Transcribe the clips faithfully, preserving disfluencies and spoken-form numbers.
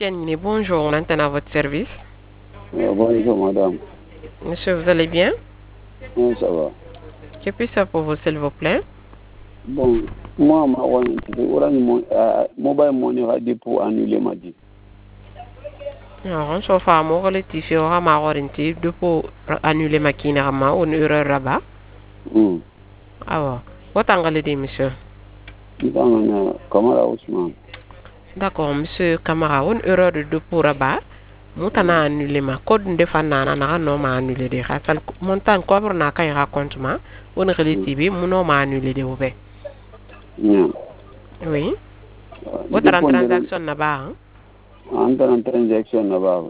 Yanniné, bonjour, on entend à votre service. Euh, bonjour madame. Monsieur, vous allez bien? Oui, ça va. Que puis-je faire pour vous, s'il vous plaît? Bon, moi, ma Orange Mon- euh, Mobile Money a dit pour annuler ma dit. Alors, on se fait un mot relatif au rama warranty de pour annuler ma kinarama ou une erreur rabat. Hmm. Ah bon. What angle dit, monsieur? Dans un Kamara Ousmane. D'accord, monsieur Camara, une erreur de deux pour rabat. Moutana annulé ma code de fanana na no ma annulé de rasal montant cobre na kay raconte ma on relative mon ma annulé de ouvert. Yeah. Oui. Euh, Votre Dépôt de transaction na ba hein? entre en transaction là-bas.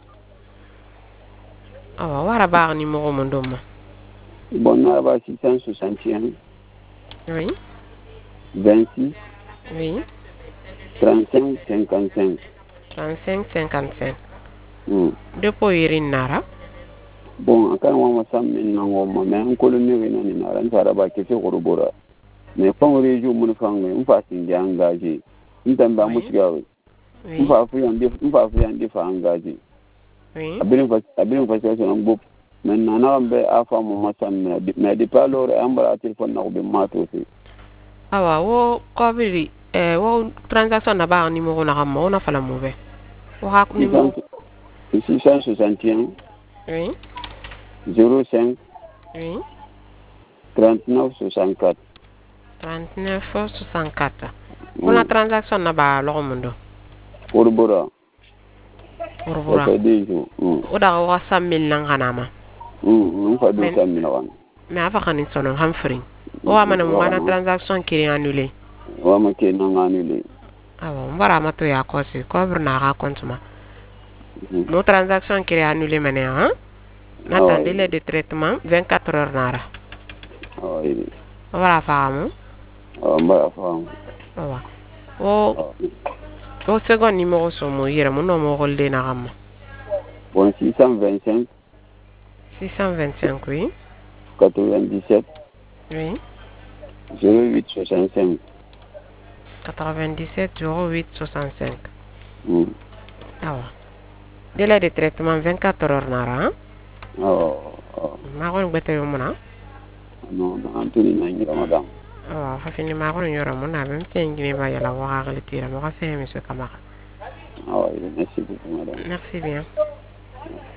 Ah wa wara ba numéro mon dom. Bon, là-bas six cent soixante et un, Oui. vingt-six, Oui. trente-cinq, cinquante-cinq. trente-cinq cinquante-cinq. Hmm. Dépôt irin nara. Bon, quand on m'a samé nango, mais un colonel n'a ni nara, on va ba kese korobora. Mais quand on réjoue mon fang, on va s'y engager. On t'en va moussigawe. Oui. On va faire un déf, on va faire un déf engagé. Oui. Abin fa abin fa sai son groupe. Maintenant na ambe afa mo masam mais depuis alors ambara téléphone na ko be mato se. Awa wo kobiri eh wo transaction na ba numéro na kam ona fala move. Wo ha numéro. six cent soixante et un. Oui. zéro cinq. Oui. trente-neuf soixante-quatre. trente-neuf soixante-quatre. Pour la transaction na ba lo mundo. Orbora. Orbora. Ça fait deux jours. O da wa cent mille nang hanama. Hum, on fait deux cent mille wan. Mais afa kanin sono hamfring. O wa mana mo wana transaction qui annulé. Wa ma ke nan annulé. Awa mbara mato ya kosi cobre na raconte ma. Mo transaction qui annulé mané hein? Nata délai de traitement vingt-quatre heures nara. Ah oui. Wala faamu. Ah mbara faamu. Awa. O o second numéro so mo yira mo no mo holde na gamma. Bon six cent vingt-cinq. six cent vingt-cinq oui. quatre-vingt-dix-sept. Oui. zéro huit soixante-cinq. quatre-vingt-dix-sept zéro huit soixante-cinq. Hum. Awa. Délai de traitement vingt-quatre heures nara. Hein? Oh, oh. Ma ko ngbeto yo mona. Non, non, Anthony na ngira madame. Ah, hafini ma ko nyoro mona bem tengini ba yala wa ga tira mo ka se monsieur Camara. Ah oui, merci beaucoup madame. Merci bien.